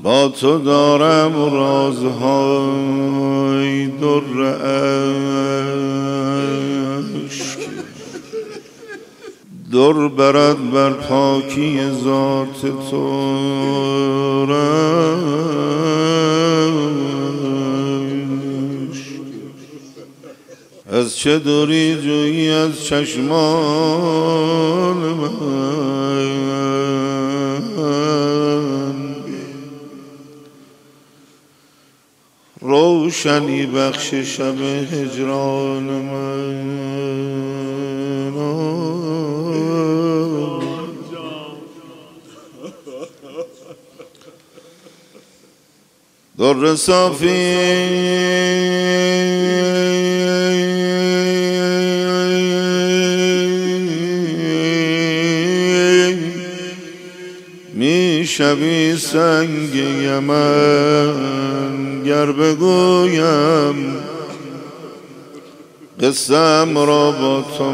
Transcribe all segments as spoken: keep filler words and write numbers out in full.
با تو دارم رازهای در عشق، در برد بر پاکی ذات تو از چه دوری جویی از چشمان من، روشنی بخش شب هجران من. در صافی می شوی سنگ یمن گر بگویم قسم را با تو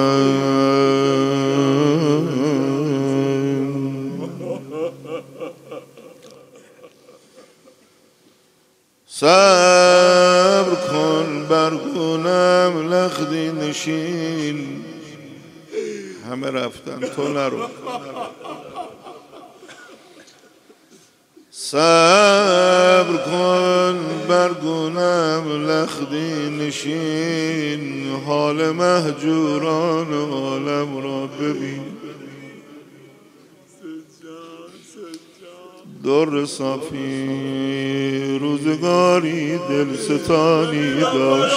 من. صبر کن بر گونم لختی نشین، همه رفتن تو نرو. صبر کن بر گونم لختی نشین، حال مهجوران عالم را ببین. در صافی روزگاری دل ستانی داشت،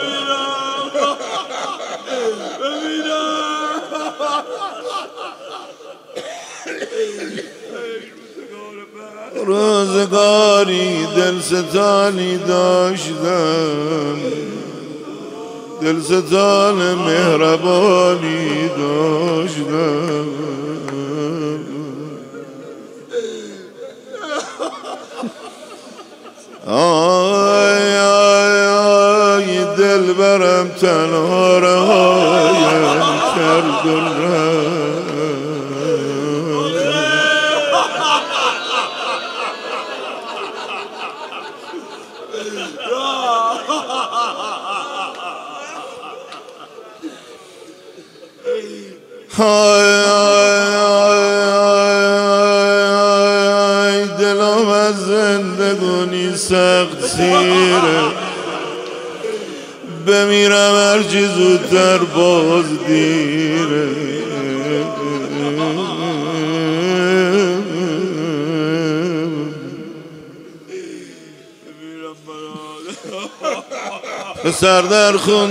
روزگاری دل ستانی داشتم، دل ستان مهربانی داشتم. آی آی آی دل برم تنها رهایم کرد و رفت. آی آی آی دلم از زندگانی سخت سیره، بمیرم هرچی زودتر باز دیره. پسر در خون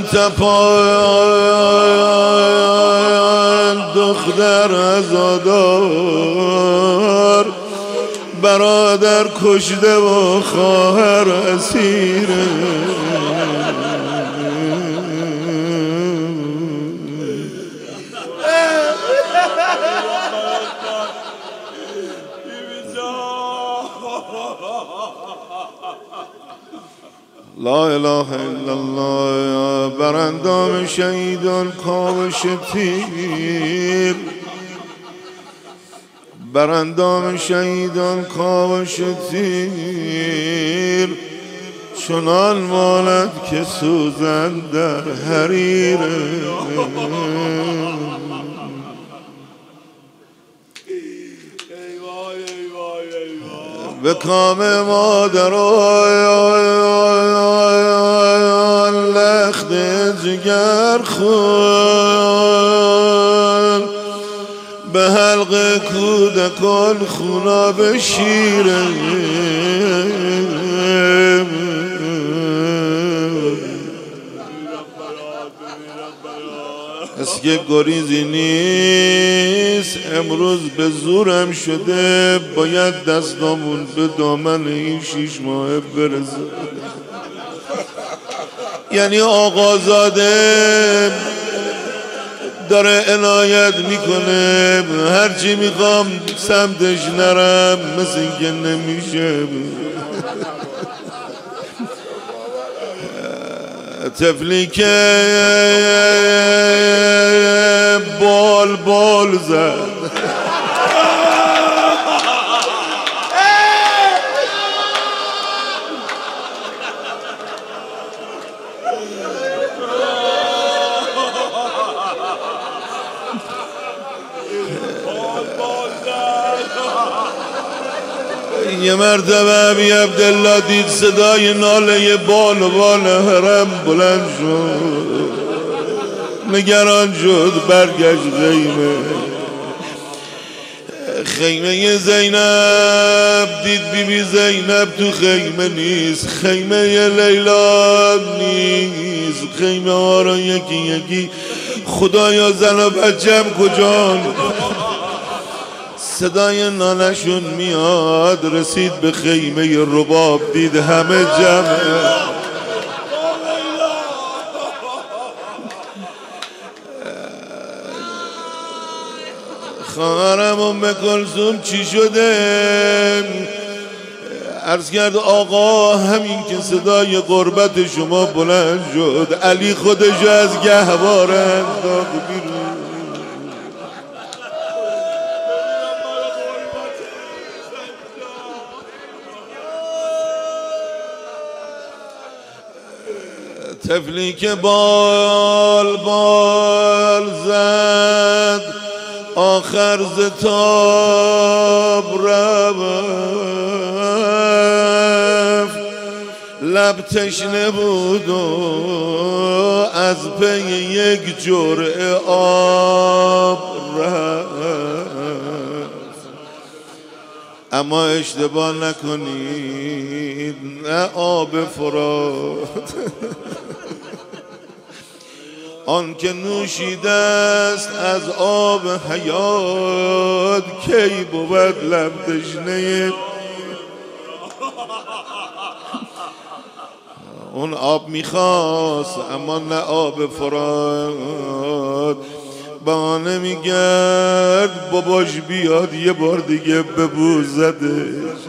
تپان، دختر عزادار، برادر کشته و خواهر اسیره. لا اله الا الله. بر اندام شهیدان کاوش تیر، بر اندام شهیدان کاوش تیر، چنان مالد که سوزن در حریره. به کام مادران لخت جگر خون، به حلق کودکان خوناب شیره. از که گریزی نیست، امروز به زورم شده باید دستامون به دامن این شیش ماه برسه. یعنی آقازاده داره عنایت میکنه، هرچی میخوام سمتش نرم مثل اینکه نمیشه. طفلی که بال بال زد، یه مرتبه ابی عبدالله دید صدای ناله بال و بال حرم بلند شد، نگران شد، برگشت خیمه خیمه زینب، دید بی بی زینب تو خیمه نیست، خیمه لیلا نیست، خیمه ها را یکی یکی خدایا زن و بچم کجان؟ صدای نالشون میاد، رسید به خیمه رباب، دید همه جمعه. خواهرم ام کلثوم چی شده؟ عرض کرد آقا همین که صدای قربت شما بلند شد علی خودشو از گهواره انداخت بیرون. طفلی که بال بال زد آخر ز تاب رفت، لب تشنه بود و از پی یک جرعه آب رفت. اما اشتباه نکنید، نه آب فرات آن که نوشیده است از آب حیات، کی بود لب تشنه اون آب میخواست اما نه آب فرات. بهانه میگرد باباش بیاد یه بار دیگه ببوزدش،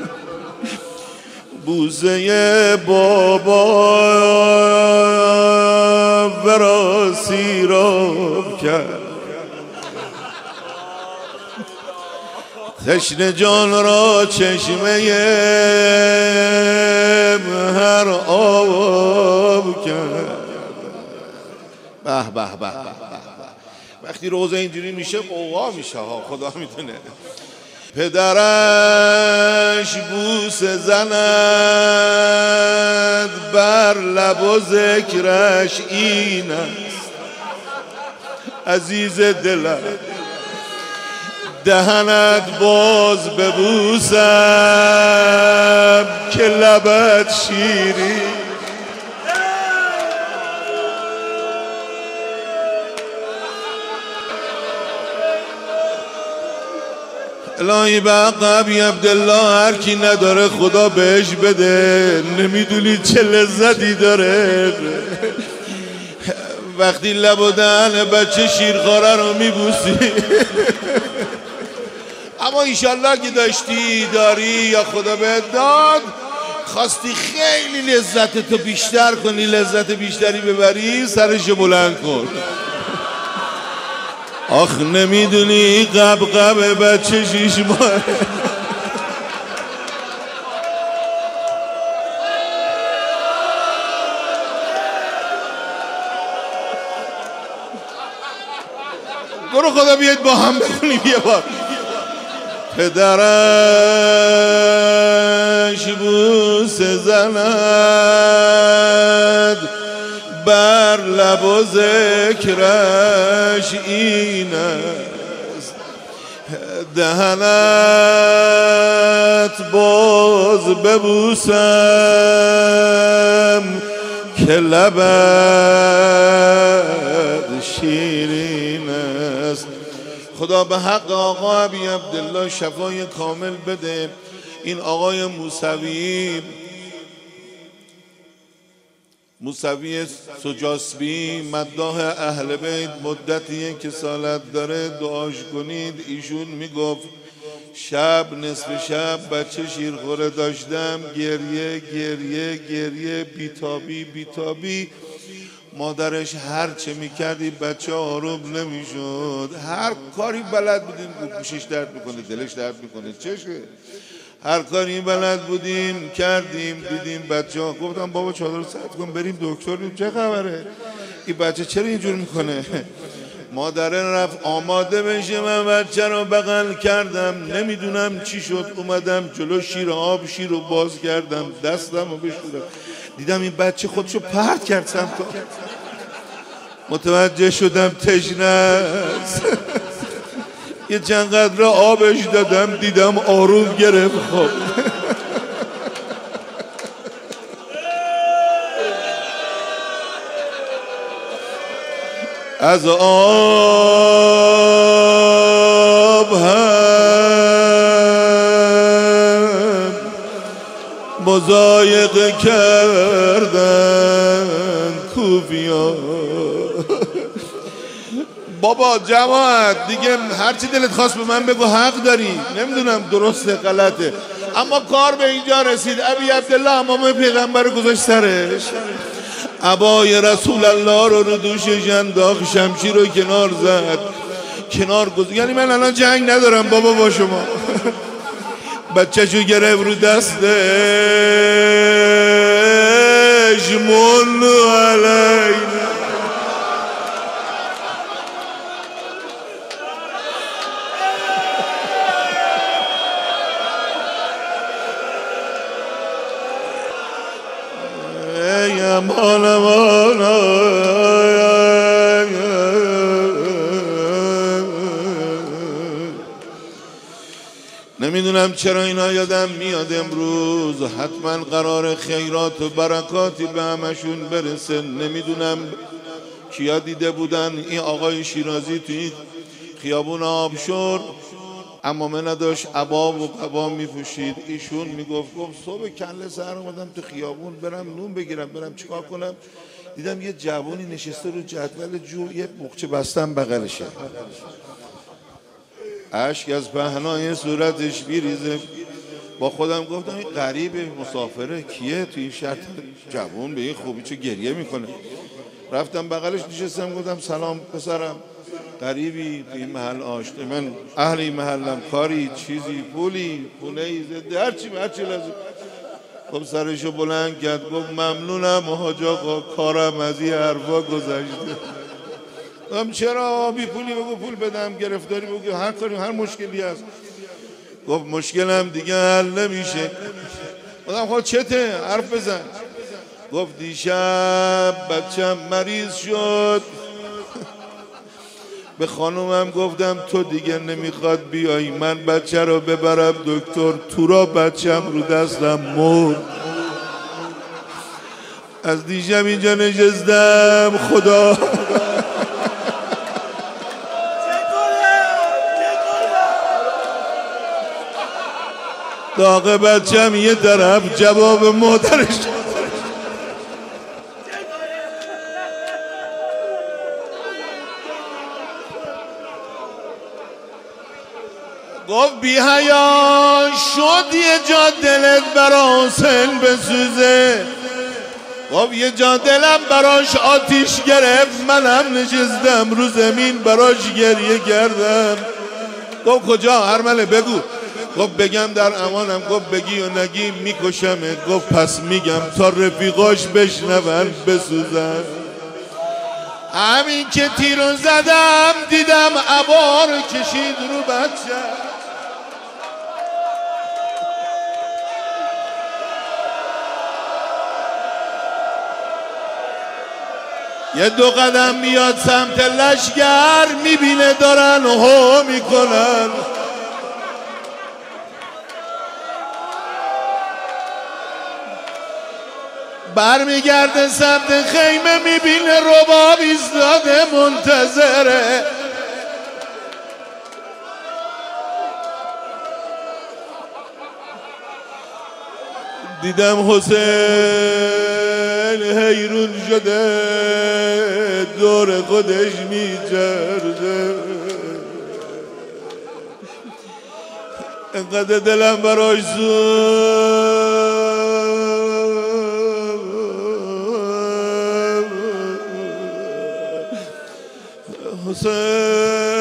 بوسه بابا ورا سیراب کرد، تشنه جان را چشمه هر آب کرد. به به به به. وقتی روزه اینجوری میشه قوقا میشه ها، خدا میدونه. پدرش بوس زند بر لب و ذکرش این است، عزیز دلم دهنت باز ببوسم که لبت شیرین. الهی به حق ابی عبدالله هر کی نداره خدا بهش بده، نمیدونی چه لذتی داره وقتی لب و دهن بچه شیرخواره رو میبوسی. اما ایشالله که داشتی داری یا خدا بهت داد، خواستی خیلی لذت تو بیشتر کنی، لذت بیشتری ببری، سرشو بلند کن. آخ نمیدونی قبقب بچه شیش ماه برو خدا بیاید با هم بخونیم یه بار. پدرش بوس زند بر لب و ذکرش این است، دهنت باز ببوسم که لبت شیرین است. خدا به حق آقا ابی عبدالله شفای کامل بده. این آقای موسوی موسوی سجاسبی مداح اهل بیت، مدتیه که سالت داره، دعاش کنید. ایشون میگفت شب نصف شب بچه شیرخوره داشتم، گریه گریه گریه، بیتابی بیتابی. مادرش هر چه میکردی بچه آروم نمیشد، هر کاری بلد بودیم، گوشش درد میکنه، دلش درد میکنه، چشه هر کاری بلد بودیم کردیم. دیدیم بچه ها، گفتم بابا چادر رو سرد کن بریم دکتر، چه خبره این بچه چرا اینجور میکنه؟ مادره رفت آماده بشه، من بچه رو بغل کردم، نمیدونم چی شد، اومدم جلو شیر آب، شیر رو باز کردم، دستم رو بشورم، دیدم این بچه خودشو پرت کرد سمت متوجه شدم تشنه است. یه چند قدر آبش دادم، دیدم آروم گرفت. خب از آب هم مضایقه کردن کوفیا. بابا جماعت دیگه هرچی دلت خواست به من بگو، حق داری، نمیدونم درسته غلطه، اما کار به اینجا رسید. ابی عبدالله امام پیغمبر گذاشت سرش، عبای رسول الله رو رو دوشش انداخت، شمشیر رو کنار زد، کنار گذاشت. یعنی من الان جنگ ندارم بابا با شما. بچه‌شو گرفت رو دستش، منو علینا. امان امان نمیدونم چرا اینا یادم میاد امروز، حتما قرار خیرات و برکاتی به همشون برسه. نمیدونم کیا دیده بودن این آقای شیرازی توی خیابون آبشور عمامه نداشت، عبا و قبا میپوشید. ایشون میگفت گفت صبح کله سر اومدم تو خیابون برم نون بگیرم، برم چیکار کنم، دیدم یه جوونی نشسته رو جدول جو، یه مخچه بستم بغلشه، اشک از پهنای صورتش بیریزه. با خودم گفتم این غریبه، مسافره، کیه تو این شرط جوون به این خوبی چه گریه میکنه. رفتم بغلش نشستم، گفتم سلام پسرم، غریبی تو این محل آشته، من اهل این محلم، کاری چیزی پولی پولی زده هرچی هرچی لازم. خب سرشو بلند کرد گفت ممنونم حاج آقا، کارم از این حرفا گذشته. گفتم چرا بی پولی بگو پول بدم، گرفتاری بگو، هر کاری هر مشکلی هست. گفت مشکلم دیگه حل نمیشه. گفتم خب چته حرف بزن. گفت دیشب بچم مریض شد، به خانومم گفتم تو دیگه نمیخواد بیایی، من بچه رو ببرم دکتر، تو را بچم رو دستم مرد. از دیشب اینجا نشستم خدا داغ بچم یه طرف، جواب مادرش گفت بی حیا شد یه جا دلت برا حسین بسوزه. گفت یه جا دلم براش آتیش گرفت، منم نشستم رو زمین براش گریه کردم. گفت کجا هرمله بگو. گفت بگم در امانم. گفت بگی و نگی میکشمت. گفت پس میگم تا رفیقاش بشنون بسوزن. همین که تیرو زدم دیدم عبا رو کشید رو بچه. یه دو قدم میاد سمت لشگر، میبینه دارن هو میکنن. برمیگرده سمت خیمه، میبینه رباب ایستاده منتظره. دیدم حسین حیرون شده دور خودش میچرده. انقدر دلم براش حسین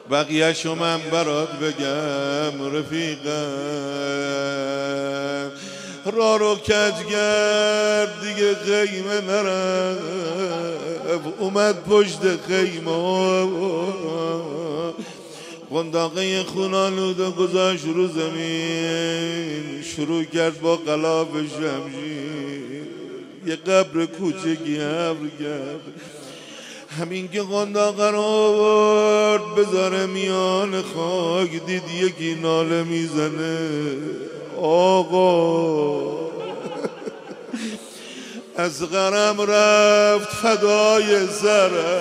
بقیه‌شو من برات بگم رفیقم. را رو کج گرد دیگه خیمه نرفت، اومد پشت خیمه قنداقه خونالود و گذاشت رو زمین، شروع کرد با غلاف شمشیر یه قبر کوچکی حفر کرد. همین که قنداقه رو آورد بذاره میان خاک، دید یکی ناله میزنه آقا از غرم رفت فدای سره.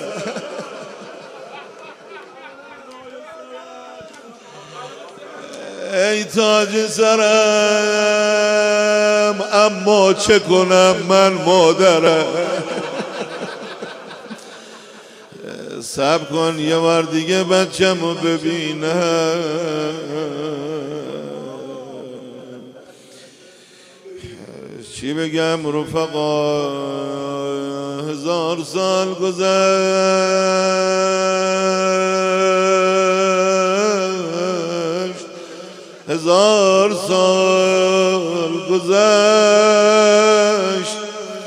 ای تاج سرم اما چه کنم من مادرم. صبر کن یه بار دیگه بچه‌مو ببینم. چی بگم رفقا، هزار سال گذشت، هزار سال گذشت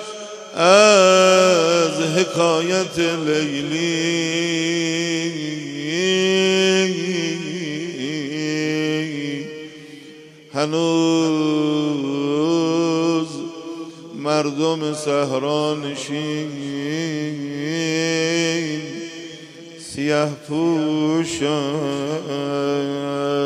از حکایت لیلی. هنوز مردم صحرانشین سیاه پوشان